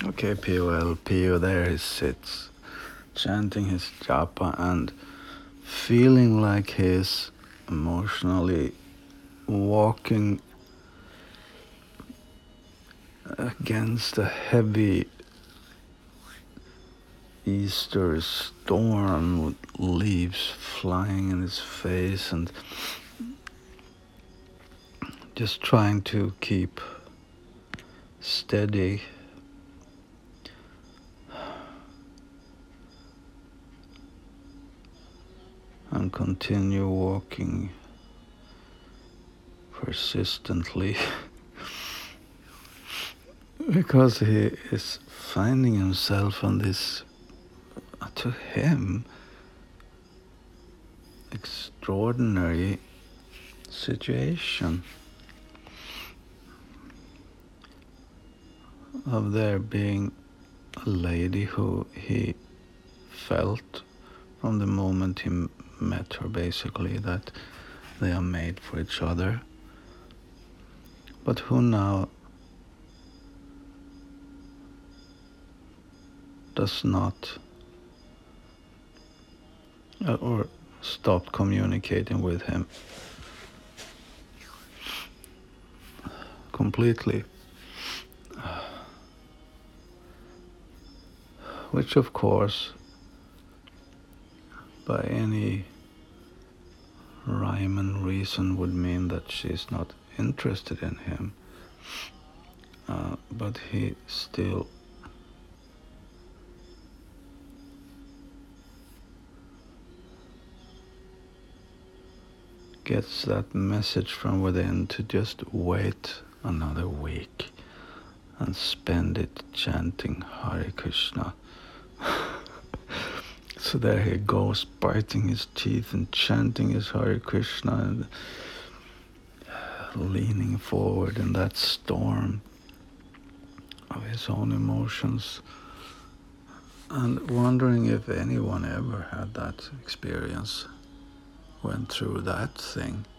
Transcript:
Okay, Pio, there he sits, chanting his japa and feeling like he's emotionally walking against a heavy Easter storm with leaves flying in his face and just trying to keep steady. And continue walking persistently because he is finding himself on this, to him, extraordinary situation of there being a lady who he felt from the moment he met her, basically, that they are made for each other, but who now does not or stopped communicating with him completely, which of course by any rhyme and reason would mean that she's not interested in him, but he still gets that message from within to just wait another week and spend it chanting Hare Krishna. So there he goes, biting his teeth and chanting his Hare Krishna and leaning forward in that storm of his own emotions, and wondering if anyone ever had that experience, went through that thing.